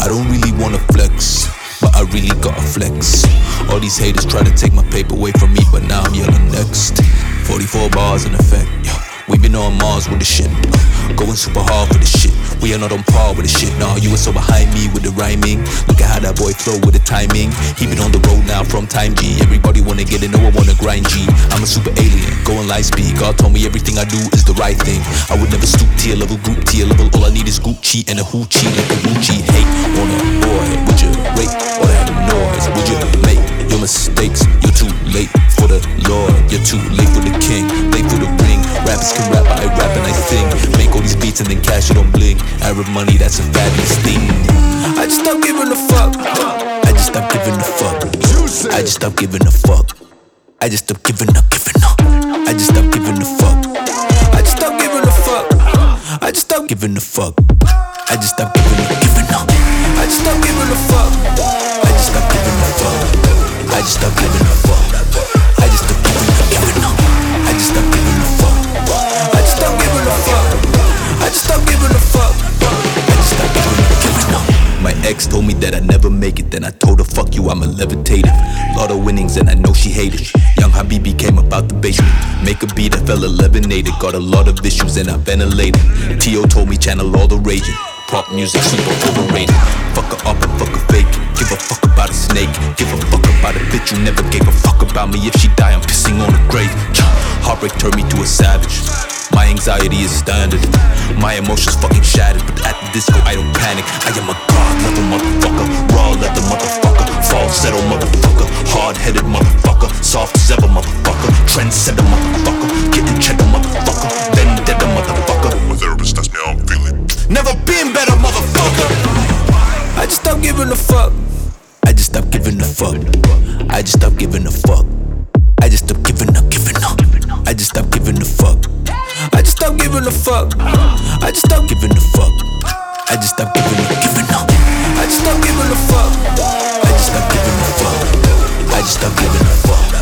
don't really wanna flex, but I really gotta flex. All these haters try to take my paper away from me, but now I'm yelling next. 44 bars in effect, yeah. We been on Mars with the shit, going super hard for the shit. We are not on par with the shit, nah. You were so behind me with the rhyming. Look at how that boy flow with the timing. He been on the road now from time G. Everybody wanna get it, no one wanna grind G. I'm a super alien, going light speed. God told me everything I do is the right thing. I would never stoop tier level, group tier level. All I need is Gucci and a hoochie like a Gucci. Hate on a boy, would you rate all that noise? Would you make your mistakes? You're too late for the Lord. You're too late for the king, late for the ring. Rappers can rap, I rap and I sing. Make all these beats and then cash it on bling. Arab money, that's a fabulous thing. I just stopped giving a fuck. I just stopped giving a fuck. I just stopped giving a fuck. I just stopped giving up. I just stopped giving a fuck. I just stopped giving a fuck. I just stopped giving a fuck. I just stopped giving up. I just stopped giving a fuck. I just stopped giving a fuck. I just stopped giving a fuck. I just stopped giving up. I just stopped giving a fuck. I just stopped giving a fuck. I just stopped giving a fuck. I just stopped giving up. My ex told me that I'd never make it. Then I told her, fuck you, I'm a levitator. Lot of winnings and I know she hated. Young Habibi came about the basement. Make a beat, I fell eliminated. Got a lot of issues and I ventilated. T.O. told me channel all the raging. Pop music super overrated. Fuck her up and fuck her fake. Give a fuck about a snake. Give a fuck about a bitch who never gave a fuck about me. If she die, I'm pissing on her grave. Heartbreak turned me to a savage. My anxiety is standard. My emotions fucking shattered. But at the disco I don't panic. I am a god level motherfucker. Raw leather motherfucker. Falsetto motherfucker. Hard-headed motherfucker. Soft as ever motherfucker. Trendsetter motherfucker. Getting cheddar motherfucker. Vendetta motherfucker. My therapist tells me how I'm feeling. Never been better motherfucker. I just stopped giving a fuck. I just stopped giving a fuck. I just stopped giving a fuck. I just stopped giving up. I just stopped giving a fuck. I just stopped giving a fuck. I just stopped giving a fuck. I just stopped giving up. I just stopped giving a fuck. I just stopped giving a fuck. I just stopped giving a fuck.